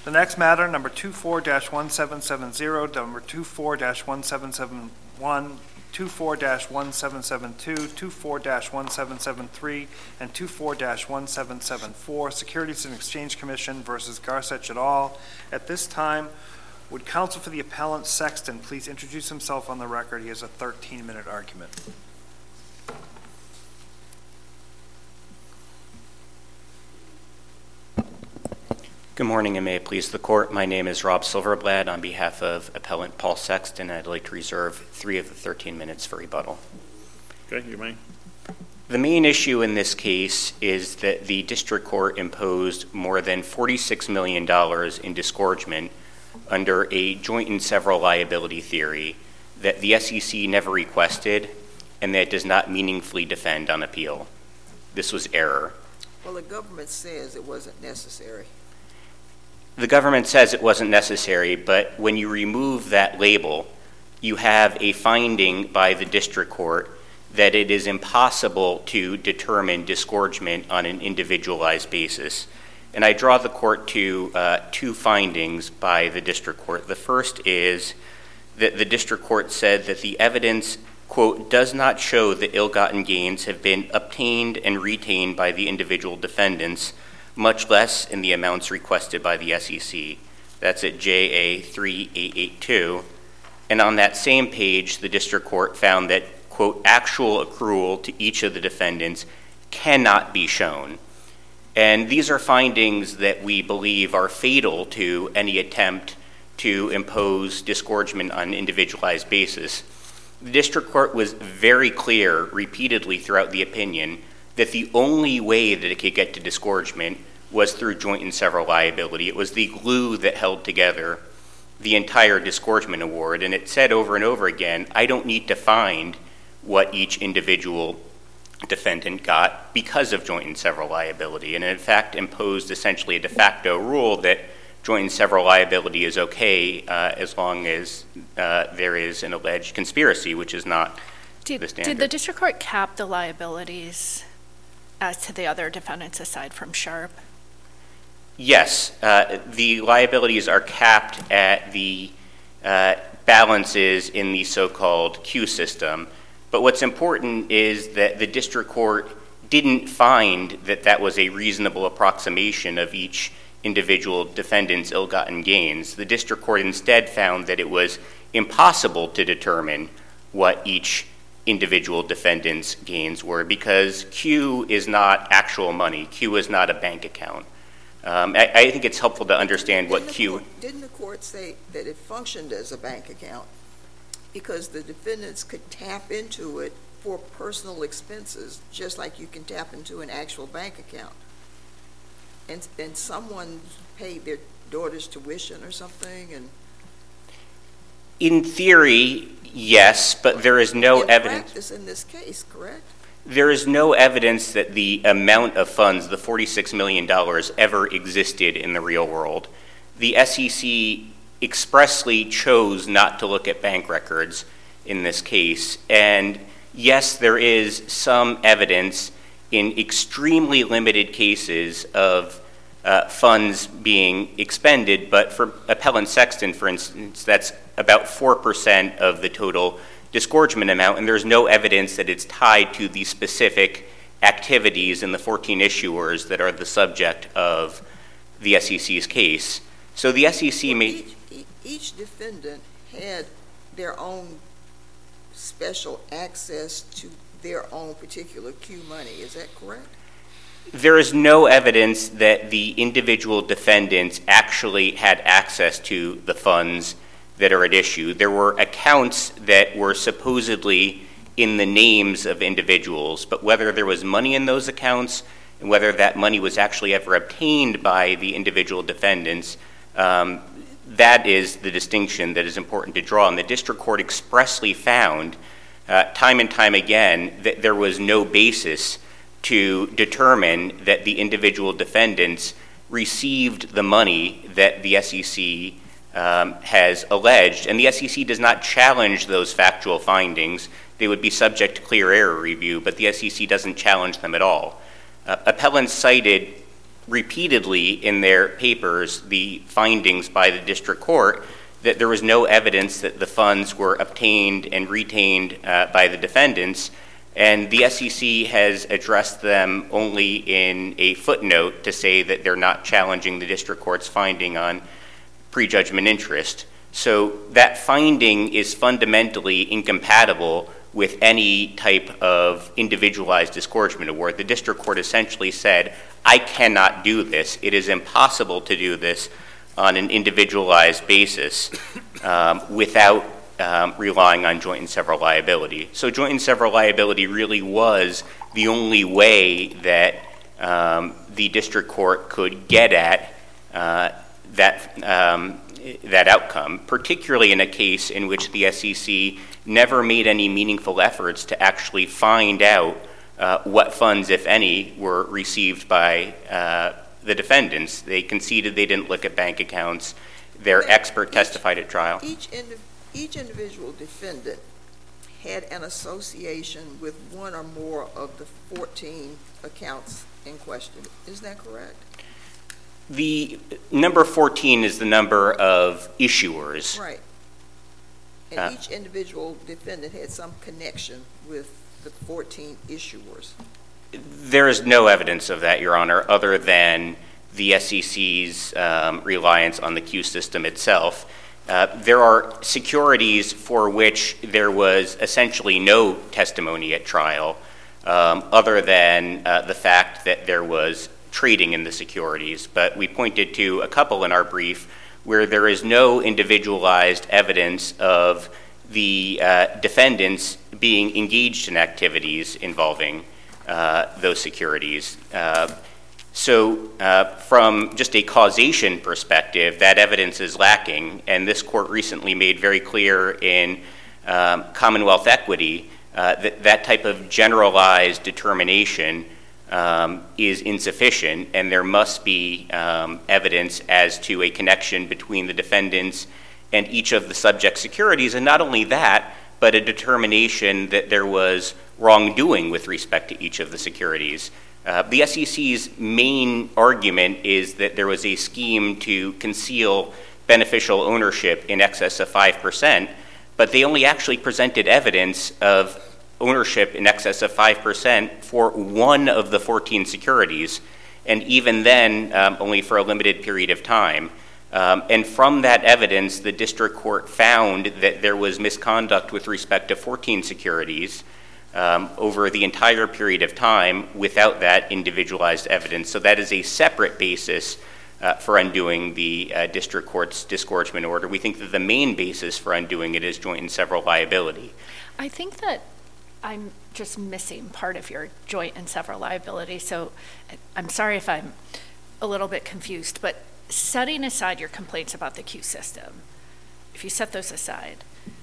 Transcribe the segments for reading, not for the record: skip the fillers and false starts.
The next matter, number 24-1770, number 24-1771, 24-1772, 24-1773, and 24-1774, Securities and Exchange Commission versus Garcech et al. At this time, would counsel for the appellant Sexton please introduce himself on the record? He has a 13-minute argument. Good morning, and may it please the court. My name is Rob Silverblad. On behalf of appellant Paul Sexton, I'd like to reserve 3 of the 13 minutes for rebuttal. Okay, you may. The main issue in this case is that the district court imposed more than $46 million in disgorgement under a joint and several liability theory that the SEC never requested and that does not meaningfully defend on appeal. This was error. Well, the government says it wasn't necessary. The government says it wasn't necessary, but when you remove that label, you have a finding by the district court that it is impossible to determine disgorgement on an individualized basis. And I draw the court to 2 findings by the district court. The first is that the district court said that the evidence, quote, does not show that ill-gotten gains have been obtained and retained by the individual defendants, much less in the amounts requested by the SEC. That's at JA 3882. And on that same page, the district court found that, quote, actual accrual to each of the defendants cannot be shown. And these are findings that we believe are fatal to any attempt to impose disgorgement on an individualized basis. The district court was very clear repeatedly throughout the opinion that the only way that it could get to disgorgement was through joint and several liability. It was the glue that held together the entire disgorgement award, and it said over and over again, I don't need to find what each individual defendant got because of joint and several liability, and in fact imposed essentially a de facto rule that joint and several liability is okay as long as there is an alleged conspiracy, which is not the standard. Did the district court cap the liabilities as to the other defendants aside from Sharp? Yes, the liabilities are capped at the balances in the so-called Q system. But what's important is that the district court didn't find that that was a reasonable approximation of each individual defendant's ill-gotten gains. The district court instead found that it was impossible to determine what each individual defendant's gains were because Q is not actual money. Q is not a bank account. I think it's helpful to understand what Q... Didn't the court say that it functioned as a bank account because the defendants could tap into it for personal expenses just like you can tap into an actual bank account? And someone paid their daughter's tuition or something? And in theory, yes, but there is no evidence. In practice in this case, correct? There is no evidence that the amount of funds, the $46 million, ever existed in the real world. The SEC expressly chose not to look at bank records in this case. And yes, there is some evidence in extremely limited cases of funds being expended, but for appellant Sexton, for instance, that's about 4% of the total disgorgement amount, and there's no evidence that it's tied to the specific activities in the 14 issuers that are the subject of the SEC's case. So the SEC made... Each defendant had their own special access to their own particular Q money. Is that correct? There is no evidence that the individual defendants actually had access to the funds that are at issue. There were accounts that were supposedly in the names of individuals, but whether there was money in those accounts and whether that money was actually ever obtained by the individual defendants, that is the distinction that is important to draw. And the district court expressly found time and time again that there was no basis to determine that the individual defendants received the money that the SEC has alleged. And the SEC does not challenge those factual findings. They would be subject to clear error review, but the SEC doesn't challenge them at all. Appellants cited repeatedly in their papers the findings by the district court that there was no evidence that the funds were obtained and retained by the defendants, and the SEC has addressed them only in a footnote to say that they're not challenging the district court's finding on prejudgment interest. So that finding is fundamentally incompatible with any type of individualized disgorgement award. The district court essentially said, I cannot do this. It is impossible to do this on an individualized basis without relying on joint and several liability. So joint and several liability really was the only way that the district court could get at that outcome, particularly in a case in which the SEC never made any meaningful efforts to actually find out what funds, if any, were received by the defendants. They conceded they didn't look at bank accounts. Their expert testified at trial. Each individual defendant had an association with one or more of the 14 accounts in question. Is that correct? The number 14 is the number of issuers. Right. And each individual defendant had some connection with the 14 issuers. There is no evidence of that, Your Honor, other than the SEC's reliance on the Q system itself. There are securities for which there was essentially no testimony at trial, other than the fact that there was trading in the securities. But we pointed to a couple in our brief where there is no individualized evidence of the defendants being engaged in activities involving those securities. So from just a causation perspective, that evidence is lacking, and this court recently made very clear in Commonwealth Equity that that type of generalized determination is insufficient, and there must be evidence as to a connection between the defendants and each of the subject securities, and not only that, but a determination that there was wrongdoing with respect to each of the securities. The SEC's main argument is that there was a scheme to conceal beneficial ownership in excess of 5%, but they only actually presented evidence of ownership in excess of 5% for one of the 14 securities, and even then only for a limited period of time. And from that evidence, the district court found that there was misconduct with respect to 14 securities over the entire period of time without that individualized evidence. So that is a separate basis for undoing the district court's disgorgement order. We think that the main basis for undoing it is joint and several liability. I think that I'm just missing part of your joint and several liability, so I'm sorry if I'm a little bit confused, but setting aside your complaints about the Q system, if you set those aside,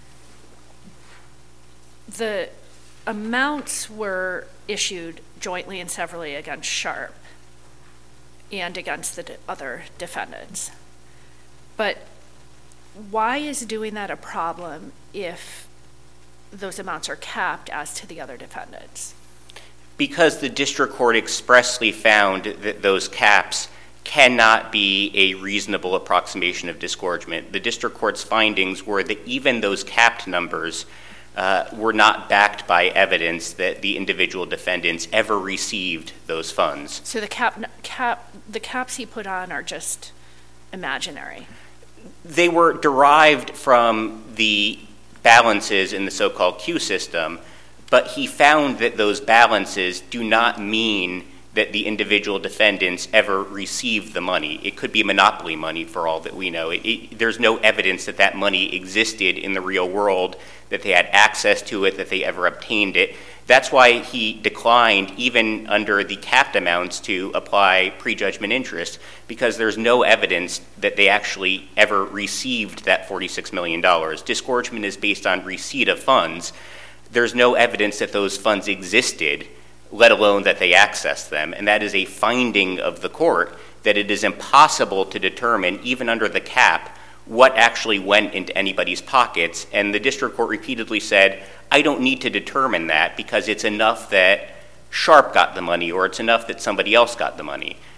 the amounts were issued jointly and severally against Sharp and against the other defendants. But why is doing that a problem if those amounts are capped as to the other defendants? Because the district court expressly found that those caps cannot be a reasonable approximation of disgorgement. The district court's findings were that even those capped numbers were not backed by evidence that the individual defendants ever received those funds. So the caps he put on are just imaginary? They were derived from the balances in the so-called Q system, but he found that those balances do not mean that the individual defendants ever received the money. It could be monopoly money for all that we know. There's no evidence that that money existed in the real world, that they had access to it, that they ever obtained it. That's why he declined, even under the capped amounts, to apply prejudgment interest, because there's no evidence that they actually ever received that $46 million. Disgorgement is based on receipt of funds. There's no evidence that those funds existed, let alone that they accessed them. And that is a finding of the court, that it is impossible to determine, even under the cap, what actually went into anybody's pockets. And the district court repeatedly said, I don't need to determine that because it's enough that Sharp got the money or it's enough that somebody else got the money.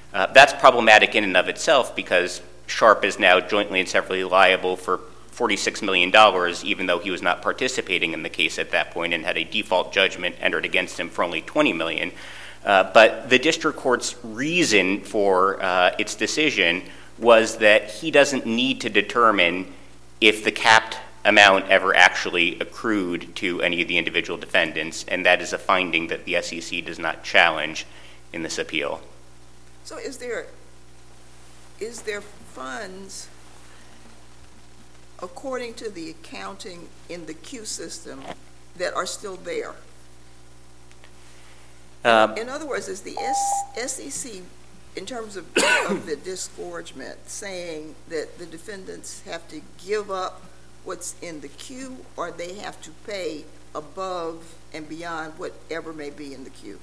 That's problematic in and of itself because Sharp is now jointly and severally liable for $46 million, even though he was not participating in the case at that point and had a default judgment entered against him for only $20 million. But the district court's reason for its decision was that he doesn't need to determine if the capped amount ever actually accrued to any of the individual defendants, and that is a finding that the SEC does not challenge in this appeal. So is there funds, according to the accounting in the Q system, that are still there? In other words, is the SEC, in terms of the disgorgement, saying that the defendants have to give up what's in the queue, or they have to pay above and beyond whatever may be in the queue?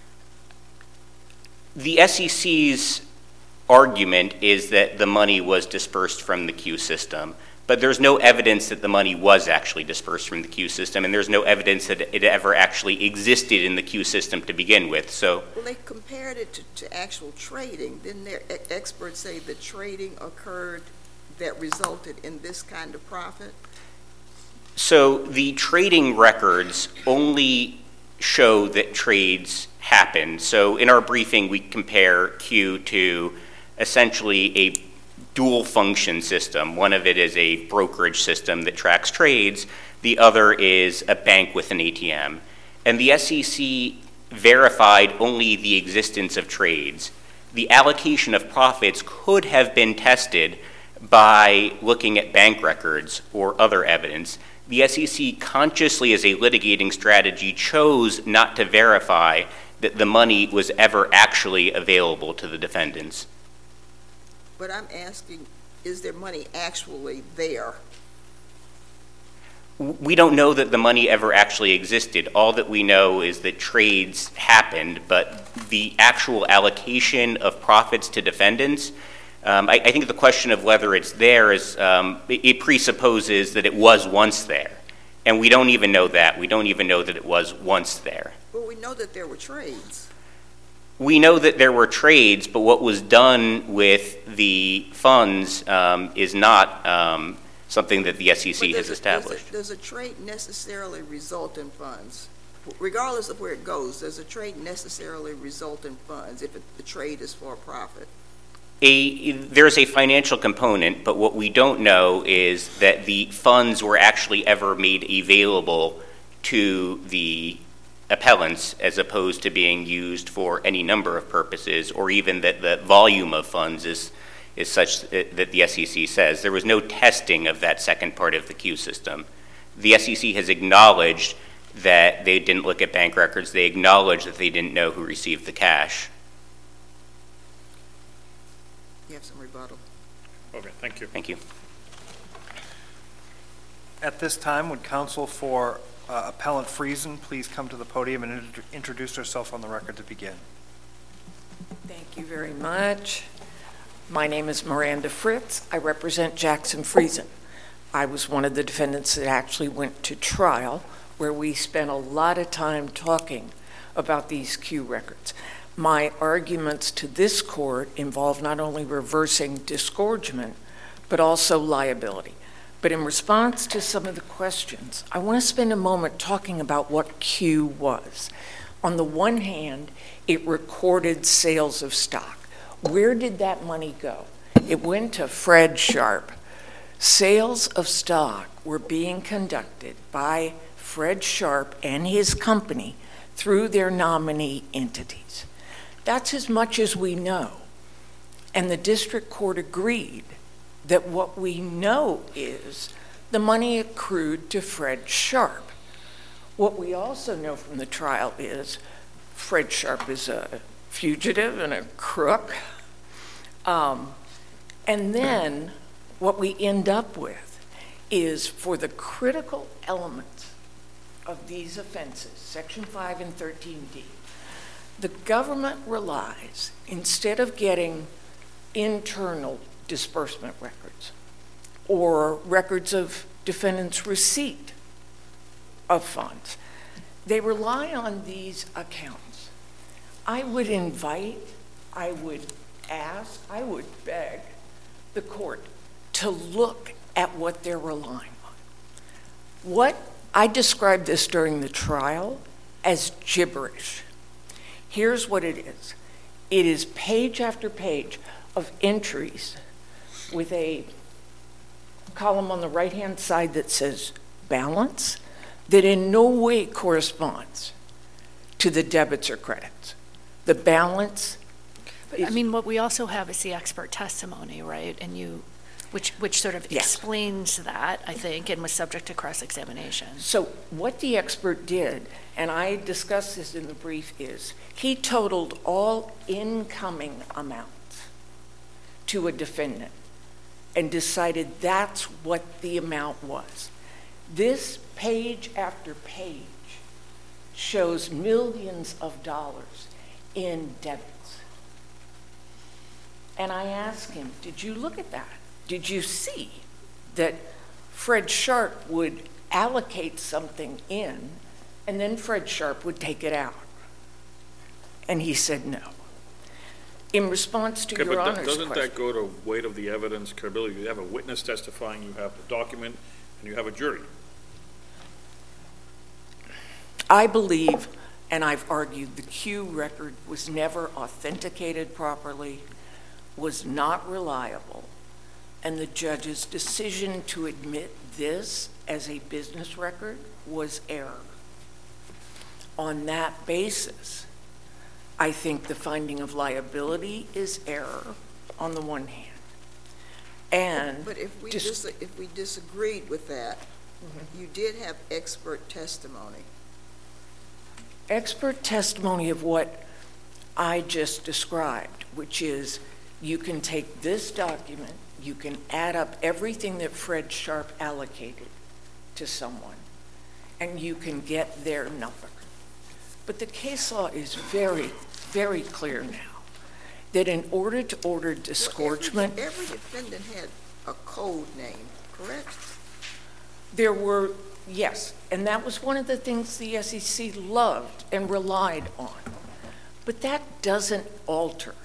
The SEC's argument is that the money was dispersed from the Q system, but there's no evidence that the money was actually dispersed from the Q system, and there's no evidence that it ever actually existed in the Q system to begin with. So, well, they compared it to actual trading. Didn't their experts say the trading occurred that resulted in this kind of profit? So the trading records only show that trades happened. So in our briefing, we compare Q to essentially a dual function system. One of it is a brokerage system that tracks trades. The other is a bank with an ATM. And the SEC verified only the existence of trades. The allocation of profits could have been tested by looking at bank records or other evidence. The SEC consciously, as a litigating strategy, chose not to verify that the money was ever actually available to the defendants. But I'm asking, is there money actually there? We don't know that the money ever actually existed. All that we know is that trades happened, but the actual allocation of profits to defendants, I think the question of whether it's there is, it presupposes that it was once there. And we don't even know that. We don't even know that it was once there. Well, we know that there were trades. We know that there were trades, but what was done with the funds is not something that the SEC has established. Does a trade necessarily result in funds? Regardless of where it goes, does a trade necessarily result in funds if the trade is for a profit? There's a financial component, but what we don't know is that the funds were actually ever made available to the appellants as opposed to being used for any number of purposes, or even that the volume of funds is such that the SEC says. There was no testing of that second part of the Q system. The SEC has acknowledged that they didn't look at bank records. They acknowledged that they didn't know who received the cash. You have some rebuttal. Okay, thank you. Thank you. At this time, would counsel for Appellant Friesen please come to the podium and introduce herself on the record to begin? Thank you very much. My name is Miranda Fritz. I represent Jackson Friesen. I was one of the defendants that actually went to trial, where we spent a lot of time talking about these Q records. My arguments to this court involve not only reversing disgorgement, but also liability. But in response to some of the questions, I want to spend a moment talking about what Q was. On the one hand, it recorded sales of stock. Where did that money go? It went to Fred Sharp. Sales of stock were being conducted by Fred Sharp and his company through their nominee entities. That's as much as we know. And the district court agreed that what we know is the money accrued to Fred Sharp. What we also know from the trial is Fred Sharp is a fugitive and a crook. And then what we end up with is, for the critical elements of these offenses, Section 5 and 13D, the government relies, instead of getting internal disbursement records or records of defendants' receipt of funds, they rely on these accounts. I would beg the court to look at what they're relying on. I described this during the trial as gibberish. Here's what it is. It is page after page of entries with a column on the right-hand side that says balance that in no way corresponds to the debits or credits. The balance I mean, what we also have is the expert testimony, right? And which sort of Yes. explains that, I think, and was subject to cross-examination. So what the expert did, and I discussed this in the brief, is he totaled all incoming amounts to a defendant and decided that's what the amount was. This page after page shows millions of dollars in debits. And I asked him, did you look at that? Did you see that Fred Sharp would allocate something in and then Fred Sharp would take it out? And he said no. In response to Your Honor's doesn't question. that go to weight of the evidence, credibility? You have a witness testifying, you have the document, and you have a jury. I believe, and I've argued, the Q record was never authenticated properly, was not reliable, and the judge's decision to admit this as a business record was error. On that basis, I think the finding of liability is error on the one hand. And But if we disagreed with that, you did have expert testimony. expert testimony of what I just described, which is you can take this document, you can add up everything that Fred Sharp allocated to someone, and you can get their number. But the case law is very, very clear now that in order to order disgorgement, Every defendant had a code name, correct? there were, yes, and that was one of the things the SEC loved and relied on. But that doesn't alter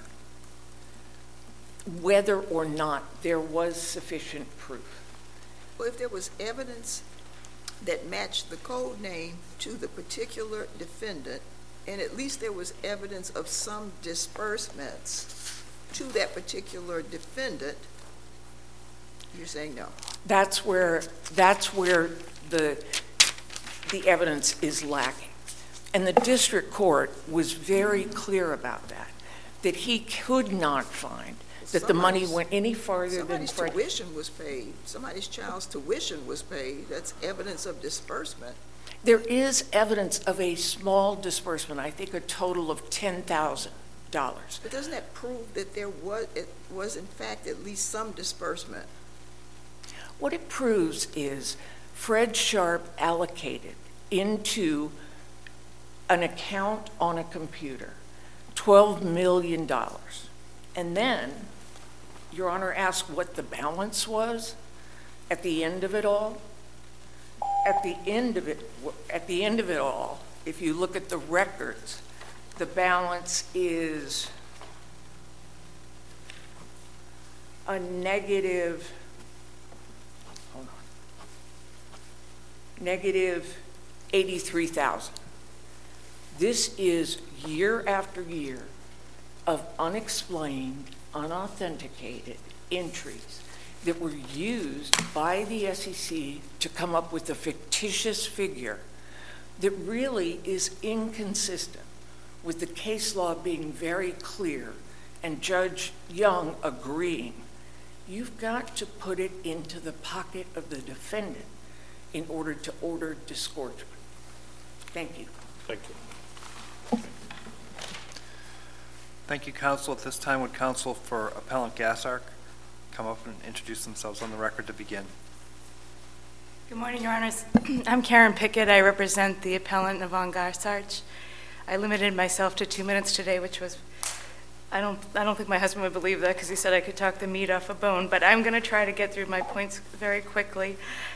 whether or not there was sufficient proof. Well, if there was evidence that matched the code name to the particular defendant, and at least there was evidence of some disbursements to that particular defendant, you're saying no? That's where the evidence is lacking. And the district court was very clear about that he could not find that the money went any farther than Somebody's Fred. tuition was paid. Somebody's child's tuition was paid. That's evidence of disbursement. There is evidence of a small disbursement, I think a total of $10,000. But doesn't that prove that it was in fact at least some disbursement? What it proves is Fred Sharp allocated into an account on a computer $12 million. And then, Your Honor asked what the balance was at the end of it all. At the end of it all, if you look at the records, the balance is a negative, negative $83,000. This is year after year of unexplained, unauthenticated entries that were used by the SEC to come up with a fictitious figure that really is inconsistent with the case law being very clear and Judge Young agreeing. You've got to put it into the pocket of the defendant in order to order disgorgement. Thank you. Thank you. Thank you, counsel. At this time, would counsel for Appellant Gassark come up and introduce themselves on the record to begin? Good morning, Your Honors. I'm Karen Pickett. I represent the appellant Yvonne Garsarch. I limited myself to 2 minutes today, which was, I don't think my husband would believe that because he said I could talk the meat off a bone, but I'm going to try to get through my points very quickly.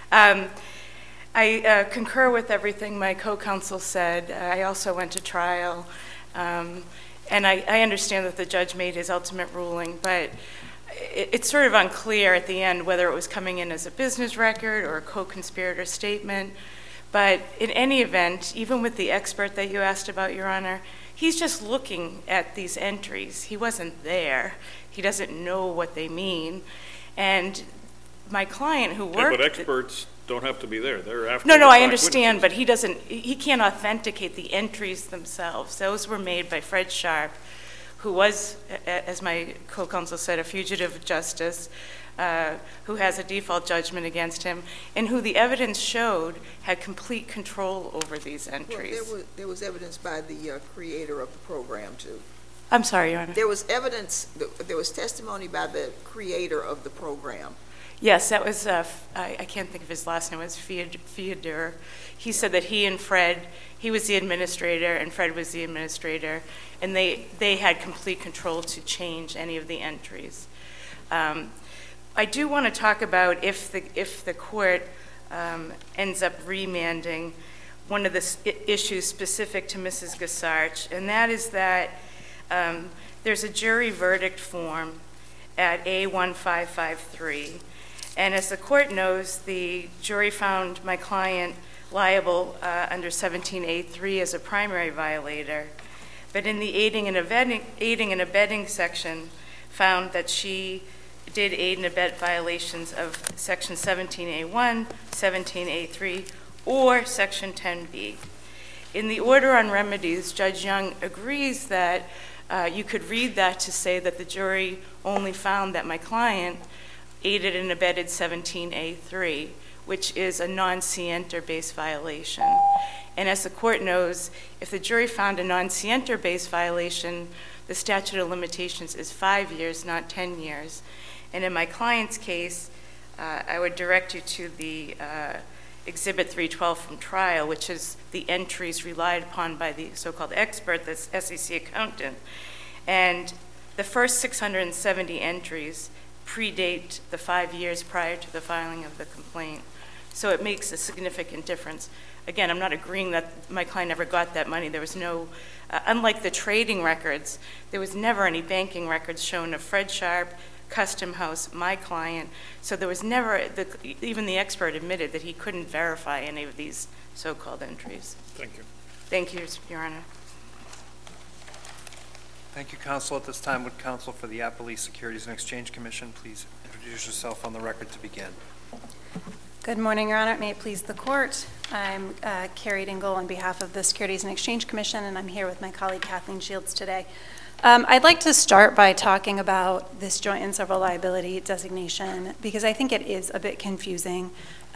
I concur with everything my co-counsel said. I also went to trial. And I understand that the judge made his ultimate ruling, but it's sort of unclear at the end whether it was coming in as a business record or a co-conspirator statement. But in any event, even with the expert that you asked about, Your Honor, he's just looking at these entries. He wasn't there. He doesn't know what they mean. And my client who worked... But experts don't have to be there. They're after. No, the I fact understand, witnesses. but he can't authenticate the entries themselves. Those were made by Fred Sharp, who was, as my co-counsel said, a fugitive of justice, who has a default judgment against him, and who the evidence showed had complete control over these entries. Well, there was evidence by the creator of the program, too. I'm sorry, Your Honor. There was evidence, there was testimony by the creator of the program. Yes, that was, I can't think of his last name, it was Fyodor. He said that he and Fred, he was the administrator and Fred was the administrator, and they had complete control to change any of the entries. I do want to talk about if the court ends up remanding one of the issues specific to Mrs. Gasarch, and that is that there's a jury verdict form at A1553. And as the court knows, the jury found my client liable under 17A3 as a primary violator, but in the aiding and abetting section found that she did aid and abet violations of section 17A1, 17A3, or section 10B. In the order on remedies, Judge Young agrees that you could read that to say that the jury only found that my client aided and abetted 17A3, which is a non-scienter-based violation. And as the court knows, if the jury found a non-scienter-based violation, the statute of limitations is 5 years, not 10 years. And in my client's case, I would direct you to the Exhibit 312 from trial, which is the entries relied upon by the so-called expert, the SEC accountant. And the first 670 entries predate the 5 years prior to the filing of the complaint. So it makes a significant difference. Again, I'm not agreeing that my client never got that money. There was no, unlike the trading records, there was never any banking records shown of Fred Sharp, Custom House, my client. So there was never, even the expert admitted that he couldn't verify any of these so-called entries. Thank you. Thank you, Your Honor. Thank you, counsel. At this time, would counsel for the Appalachia Securities and Exchange Commission please introduce yourself on the record to begin? Good morning, Your Honor. May it please the court. I'm Carrie Dingle on behalf of the Securities and Exchange Commission, and I'm here with my colleague Kathleen Shields today. I'd like to start by talking about this joint and several liability designation because I think it is a bit confusing.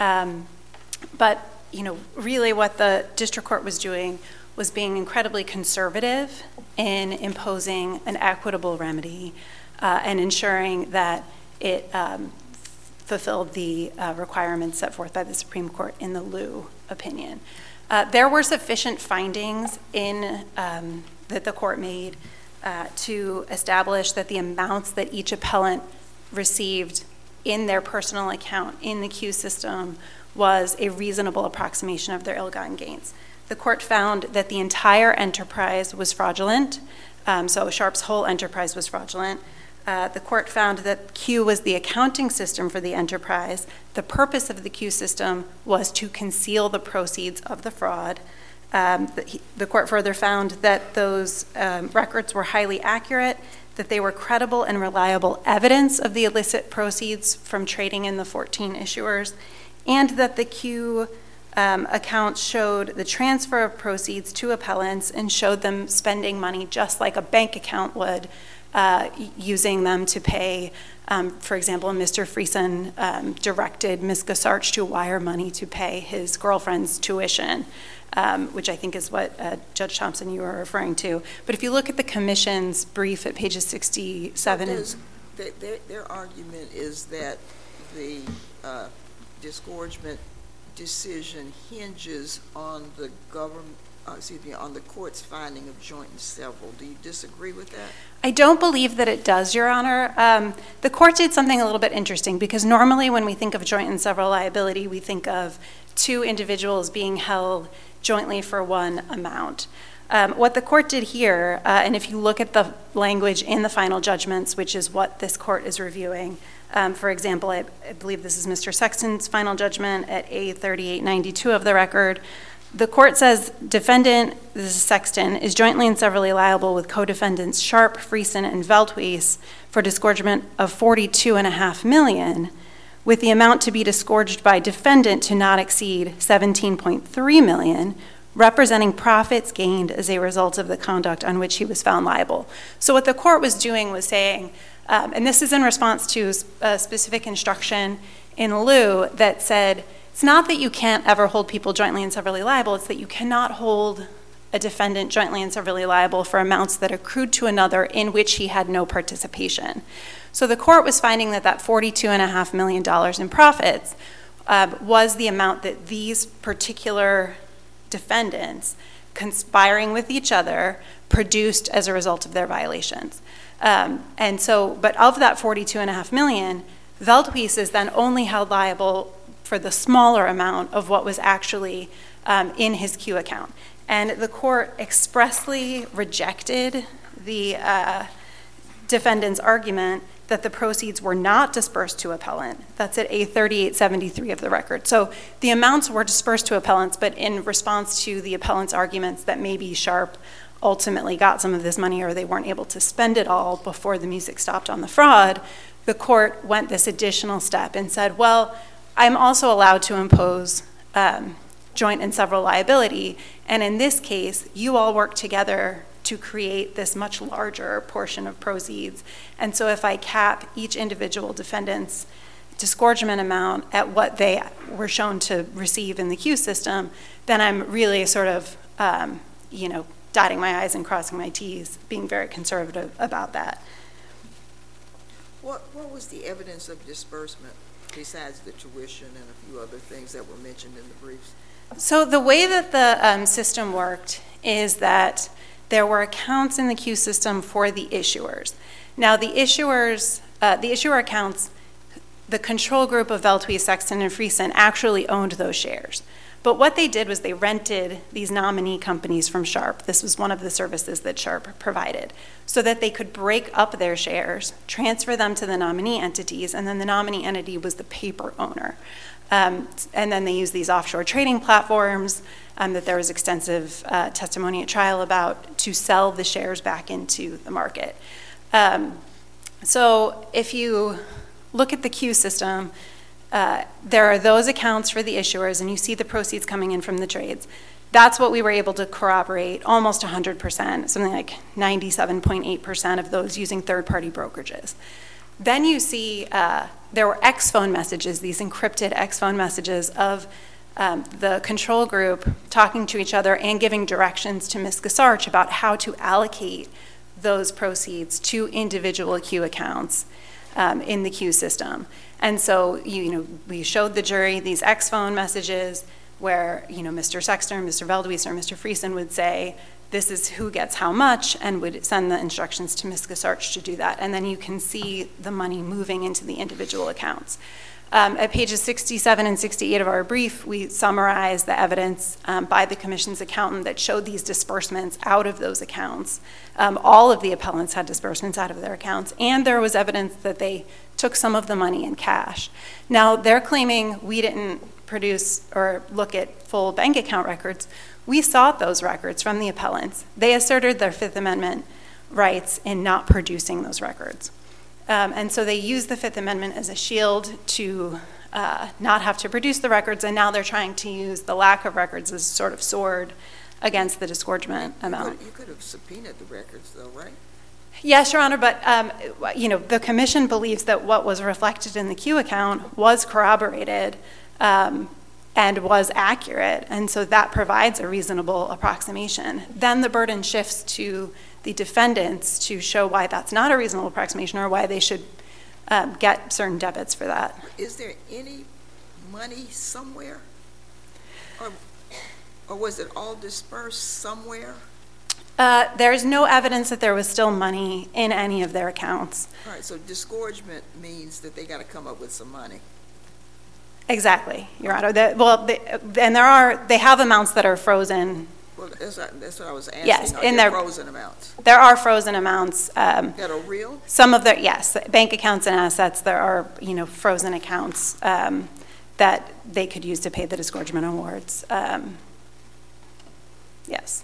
But, you know, really what the district court was doing was being incredibly conservative in imposing an equitable remedy and ensuring that it fulfilled the requirements set forth by the Supreme Court in the Liu opinion. There were sufficient findings in that the court made to establish that the amounts that each appellant received in their personal account in the Q system was a reasonable approximation of their ill-gotten gains. The court found that the entire enterprise was fraudulent, so Sharp's whole enterprise was fraudulent. The court found that Q was the accounting system for the enterprise. The purpose of the Q system was to conceal the proceeds of the fraud. The court further found that those records were highly accurate, that they were credible and reliable evidence of the illicit proceeds from trading in the 14 issuers, and that the Q accounts showed the transfer of proceeds to appellants and showed them spending money just like a bank account would, using them to pay, for example, Mr. Friesen directed Ms. Gasarch to wire money to pay his girlfriend's tuition, which I think is what Judge Thompson, you were referring to. But if you look at the commission's brief at pages 67. Their argument is that the disgorgement decision hinges on the on the court's finding of joint and several. Do you disagree with that? I don't believe that it does, Your Honor. The court did something a little bit interesting because normally when we think of joint and several liability, we think of two individuals being held jointly for one amount. What the court did here, and if you look at the language in the final judgments, which is what this court is reviewing, for example, I believe this is Mr. Sexton's final judgment at A3892 of the record. The court says defendant, this is Sexton, is jointly and severally liable with co-defendants Sharp, Friesen, and Veldhuis for disgorgement of $42.5 million, with the amount to be disgorged by defendant to not exceed $17.3 million, representing profits gained as a result of the conduct on which he was found liable. So what the court was doing was saying, and this is in response to a specific instruction in lieu that said, it's not that you can't ever hold people jointly and severally liable, it's that you cannot hold a defendant jointly and severally liable for amounts that accrued to another in which he had no participation. So the court was finding that that $42.5 million in profits was the amount that these particular defendants, conspiring with each other, produced as a result of their violations. And so, but of that $42.5 million, Veldhuis is then only held liable for the smaller amount of what was actually in his Q account. And the court expressly rejected the defendant's argument that the proceeds were not dispersed to appellant. That's at A3873 of the record. So the amounts were dispersed to appellants, but in response to the appellant's arguments that maybe Sharp ultimately got some of this money or they weren't able to spend it all before the music stopped on the fraud, the court went this additional step and said, well, I'm also allowed to impose joint and several liability, and in this case, you all work together to create this much larger portion of proceeds. And so if I cap each individual defendant's disgorgement amount at what they were shown to receive in the Q system, then I'm really sort of, dotting my I's and crossing my T's, being very conservative about that. What was the evidence of disbursement besides the tuition and a few other things that were mentioned in the briefs? So the way that the system worked is that there were accounts in the Q system for the issuers. Now the issuer accounts, the control group of Veldhuis, Sexton, and Friesen actually owned those shares. But what they did was they rented these nominee companies from Sharp. This was one of the services that Sharp provided, so that they could break up their shares, transfer them to the nominee entities, and then the nominee entity was the paper owner. And then they used these offshore trading platforms that there was extensive testimony at trial about to sell the shares back into the market. So if you look at the Q system, there are those accounts for the issuers, and you see the proceeds coming in from the trades. That's what we were able to corroborate almost 100%, something like 97.8% of those using third-party brokerages. Then you see there were X-phone messages, these encrypted X-phone messages of the control group talking to each other and giving directions to Ms. Gasarch about how to allocate those proceeds to individual Q accounts in the Q system. And so, we showed the jury these X-phone messages where, Mr. Sexton, Mr. Veldhuis, or Mr. Friesen would say, this is who gets how much, and would send the instructions to Ms. Gasarch to do that. And then you can see the money moving into the individual accounts. At pages 67 and 68 of our brief, we summarize the evidence by the commission's accountant that showed these disbursements out of those accounts. All of the appellants had disbursements out of their accounts, and there was evidence that they took some of the money in cash. Now, they're claiming we didn't produce or look at full bank account records. We sought those records from the appellants. They asserted their Fifth Amendment rights in not producing those records. And so they used the Fifth Amendment as a shield to not have to produce the records, and now they're trying to use the lack of records as a sort of sword against the disgorgement amount. You could have subpoenaed the records though, right? Yes, Your Honor, but the commission believes that what was reflected in the Q account was corroborated and was accurate, and so that provides a reasonable approximation. Then the burden shifts to the defendants to show why that's not a reasonable approximation or why they should get certain debits for that. Is there any money somewhere? Or was it all dispersed somewhere? There is no evidence that there was still money in any of their accounts. All right, so disgorgement means that they got to come up with some money. Exactly, Your Honor. They have amounts that are frozen Well, that's what I was asking. Yes, Are in there their- frozen amounts There are frozen amounts. that are real? Some of their, yes, bank accounts and assets, there are, frozen accounts that they could use to pay the disgorgement awards. Yes.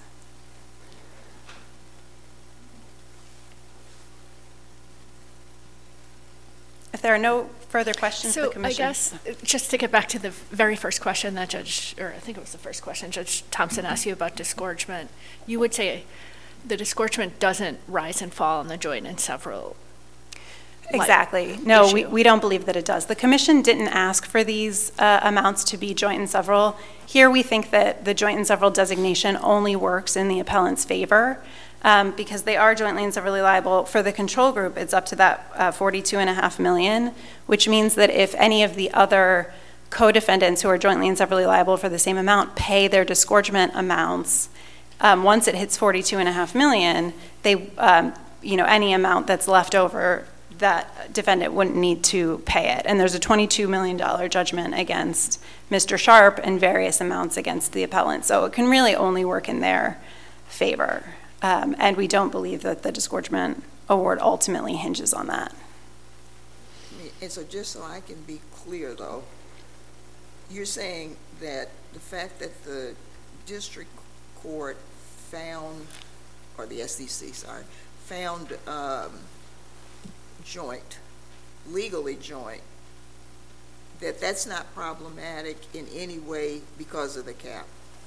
If there are no further questions, the So I commission. guess, just to get back to the very first question that I think it was the first question Judge Thompson asked you about disgorgement, you would say the disgorgement doesn't rise and fall on the joint and several. Exactly. No, issue. we don't believe that it does. The commission didn't ask for these amounts to be joint and several. Here, we think that the joint and several designation only works in the appellant's favor because they are jointly and severally liable. For the control group, it's up to that $42.5 million, which means that if any of the other co-defendants who are jointly and severally liable for the same amount pay their disgorgement amounts, once it hits $42.5 million, they, any amount that's left over, that defendant wouldn't need to pay it. And there's a $22 million judgment against Mr. Sharp and various amounts against the appellant. So it can really only work in their favor. And we don't believe that the disgorgement award ultimately hinges on that. And so just so I can be clear, though, you're saying that the fact that the district court found, or the SEC, sorry, found joint, legally joint, that's not problematic in any way because of the cap?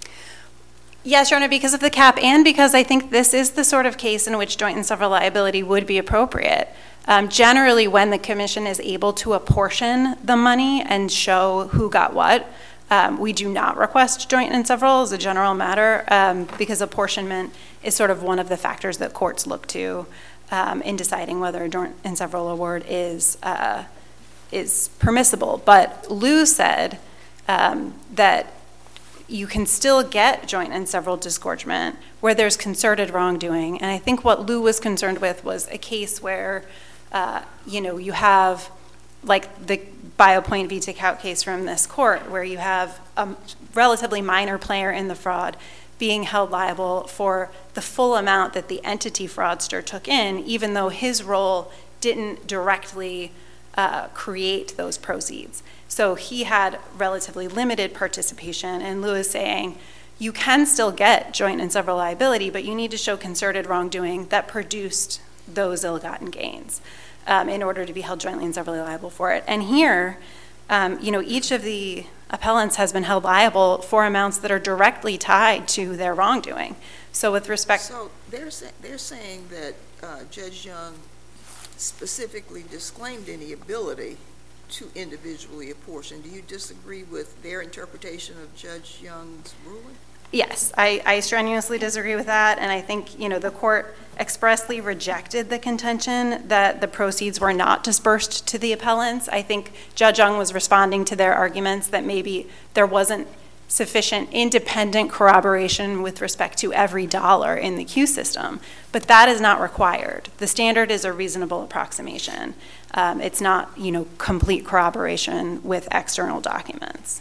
Yes, Your Honor, because of the cap and because I think this is the sort of case in which joint and several liability would be appropriate. Generally, when the commission is able to apportion the money and show who got what, we do not request joint and several as a general matter because apportionment is sort of one of the factors that courts look to in deciding whether a joint and several award is permissible. But Lou said that you can still get joint and several disgorgement where there's concerted wrongdoing. And I think what Lou was concerned with was a case where, you have like the BioPoint v. Takeout case from this court where you have a relatively minor player in the fraud being held liable for the full amount that the entity fraudster took in, even though his role didn't directly create those proceeds. So he had relatively limited participation, and Lou is saying, you can still get joint and several liability, but you need to show concerted wrongdoing that produced those ill-gotten gains in order to be held jointly and severally liable for it. And here, each of the appellants has been held liable for amounts that are directly tied to their wrongdoing. So with respect... So they're saying that Judge Young specifically disclaimed any ability to individually apportion. Do you disagree with their interpretation of Judge Young's ruling? Yes, I strenuously disagree with that, and I think, the court expressly rejected the contention that the proceeds were not dispersed to the appellants. I think Judge Young was responding to their arguments that maybe there wasn't sufficient independent corroboration with respect to every dollar in the Q system, but that is not required. The standard is a reasonable approximation. It's not, complete corroboration with external documents.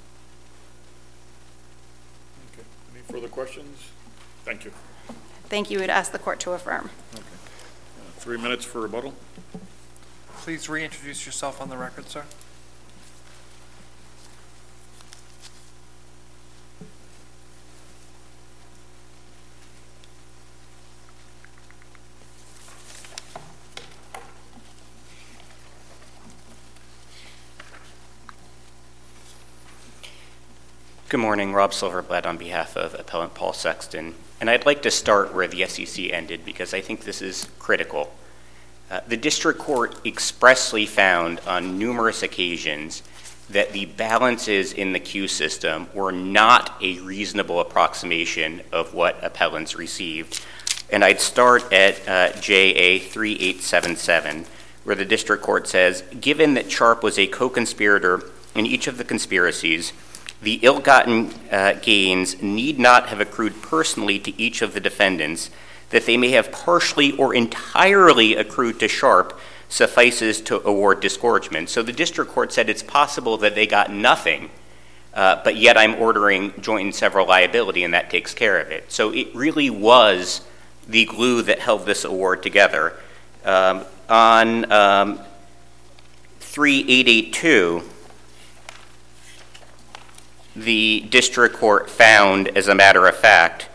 Okay. Any further questions? Thank you. Thank you. I'd ask the court to affirm. Okay. 3 minutes for rebuttal. Please reintroduce yourself on the record, sir. Good morning, Rob Silverblatt on behalf of Appellant Paul Sexton. And I'd like to start where the SEC ended because I think this is critical. The district court expressly found on numerous occasions that the balances in the Q system were not a reasonable approximation of what appellants received. And I'd start at JA 3877, where the district court says, given that Sharp was a co-conspirator in each of the conspiracies, the ill-gotten gains need not have accrued personally to each of the defendants, that they may have partially or entirely accrued to Sharp suffices to award disgorgement. So the district court said it's possible that they got nothing but yet I'm ordering joint and several liability, and that takes care of it. So it really was the glue that held this award together. On 3882, the district court found, as a matter of fact,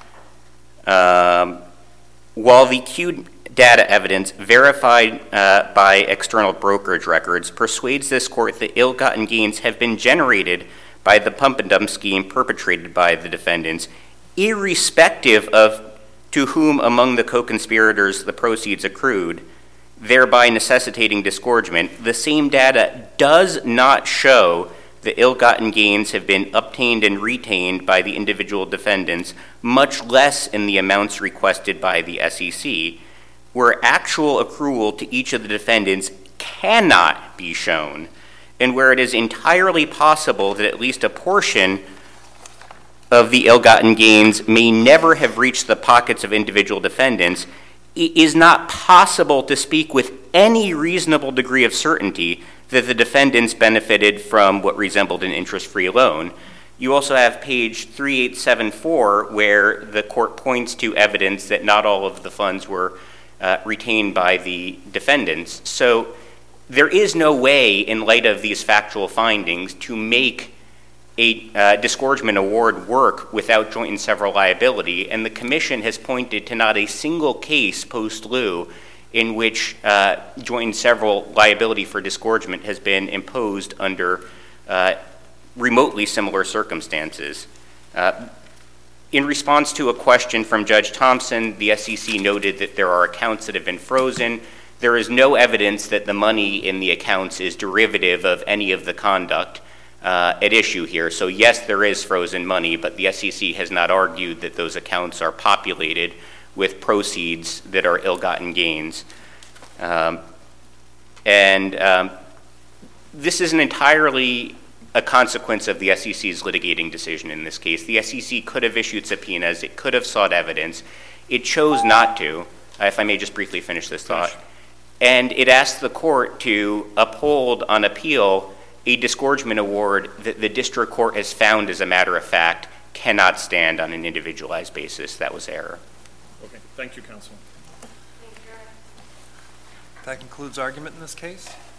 while the Q data evidence verified by external brokerage records persuades this court that ill-gotten gains have been generated by the pump and dump scheme perpetrated by the defendants, irrespective of to whom among the co-conspirators the proceeds accrued, thereby necessitating disgorgement, the same data does not show the ill-gotten gains have been obtained and retained by the individual defendants, much less in the amounts requested by the SEC, where actual accrual to each of the defendants cannot be shown, and where it is entirely possible that at least a portion of the ill-gotten gains may never have reached the pockets of individual defendants, it is not possible to speak with any reasonable degree of certainty that the defendants benefited from what resembled an interest-free loan. You also have page 3874, where the court points to evidence that not all of the funds were retained by the defendants. So there is no way, in light of these factual findings, to make a disgorgement award work without joint and several liability, and the commission has pointed to not a single case post-lieu in which joint and several liability for disgorgement has been imposed under remotely similar circumstances. In response to a question from Judge Thompson, the SEC noted that there are accounts that have been frozen. There is no evidence that the money in the accounts is derivative of any of the conduct at issue here. So yes, there is frozen money, but the SEC has not argued that those accounts are populated with proceeds that are ill-gotten gains. This isn't entirely a consequence of the SEC's litigating decision in this case. The SEC could have issued subpoenas. It could have sought evidence. It chose not to, if I may just briefly finish this thought. And it asked the court to uphold on appeal a disgorgement award that the district court has found, as a matter of fact, cannot stand on an individualized basis. That was error. Okay, thank you, counsel. That concludes argument in this case.